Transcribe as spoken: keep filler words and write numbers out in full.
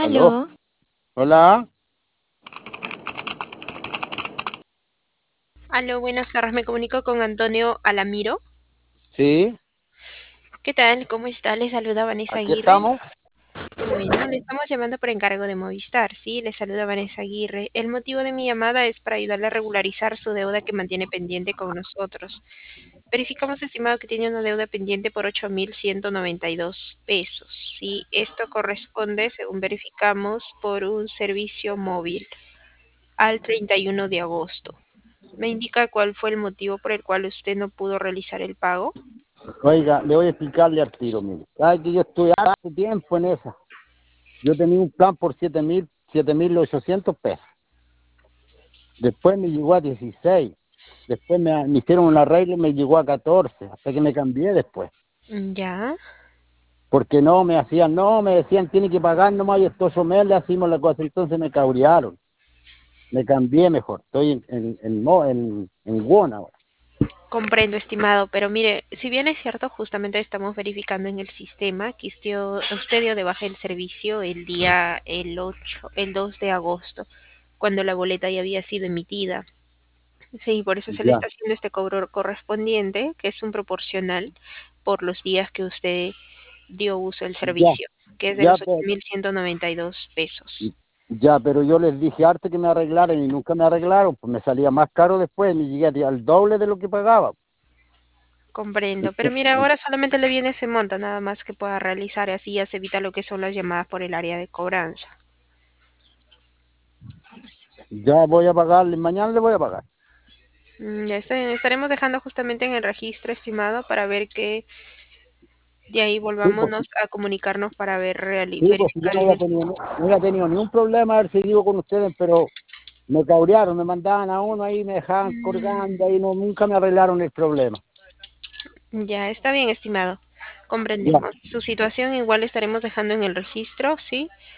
Aló, Aló, hola, aló, buenas tardes. Me comunico con Antonio Alamiro. sí, ¿Qué tal? ¿Cómo está? Le saluda Vanessa aquí Aguirre. estamos. Bueno, le estamos llamando por encargo de Movistar. Sí, le saluda Vanessa Aguirre. El motivo de mi llamada es para ayudarle a regularizar su deuda que mantiene pendiente con nosotros. Verificamos, estimado, que tiene una deuda pendiente por ocho mil ciento noventa y dos pesos. Sí, esto corresponde, según verificamos, por un servicio móvil al treinta y uno de agosto. ¿Me indica cuál fue el motivo por el cual usted no pudo realizar el pago? Oiga, le voy a explicarle al tiro, mire. Sabe que yo estoy hace tiempo en esa. Yo tenía un plan por siete mil, siete mil ochocientos pesos. Después me llegó a dieciséis. Después me, me hicieron un arreglo y me llegó a catorce, hasta que me cambié después. Ya, Porque no me hacían, no, me decían, tiene que pagar nomás y estos ocho meses le hacemos la cosa. Entonces me cabrearon. Me cambié mejor. Estoy en, en, en, Mo- en, en Won ahora. comprendo, estimado, pero mire, si bien es cierto, justamente estamos verificando en el sistema que usted, usted dio de baja el servicio el día el ocho, el dos de agosto, cuando la boleta ya había sido emitida. Sí, por eso se le Ya, está haciendo este cobro correspondiente, que es un proporcional por los días que usted dio uso del ya, servicio, que es de ya, los ocho pues, mil ciento noventa y dos pesos. ya, pero yo les dije harto que me arreglaran y nunca me arreglaron, pues me salía más caro después, me llegué al doble de lo que pagaba. Comprendo, pero Ento- mira, ahora solamente le viene ese monto, nada más que pueda realizar, y así ya se evita lo que son las llamadas por el área de cobranza. Ya voy a pagarle, mañana le voy a pagar. Mm, ya está bien, estaremos dejando justamente en el registro, estimado, para ver que de ahí Sí, pues, volvámonos a comunicarnos para ver reali- sí, pues yo verificar no el había mismo. tenido, no había tenido ni un problema haber seguido con ustedes, pero me cabrearon, me mandaban a uno ahí, me dejaban colgando ahí, no, nunca me arreglaron el problema. Ya está bien, estimado. Ya, Comprendemos. Su situación igual estaremos dejando en el registro, ¿sí?